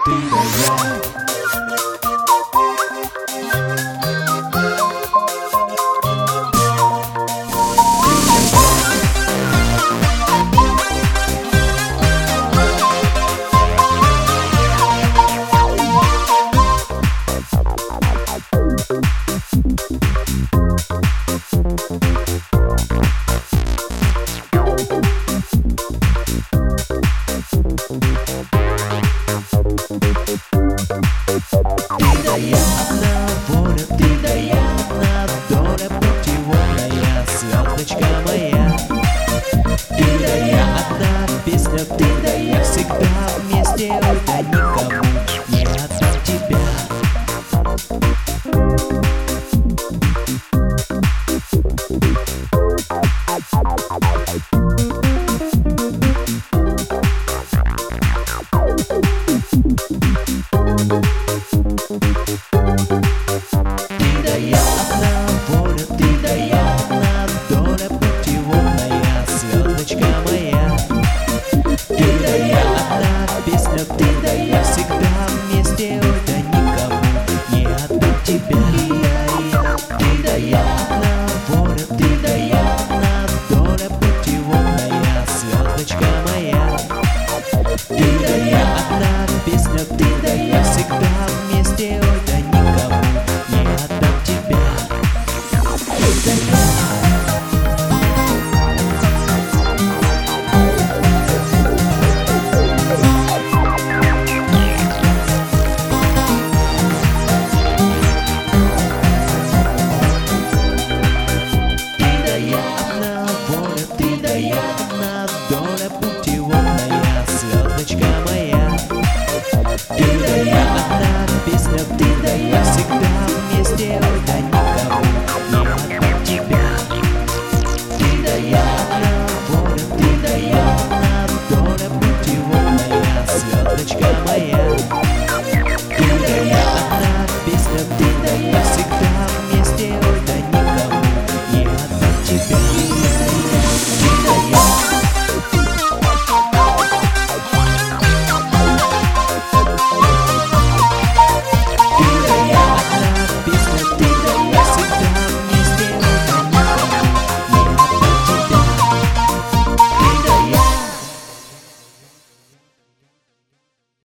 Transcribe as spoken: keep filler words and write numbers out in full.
Ты да я. Ты да я, одна воля, ты да я, одна доля путеводная, звездочка моя. Ты да я, одна песня, ты да я, всегда вместе, ой, да не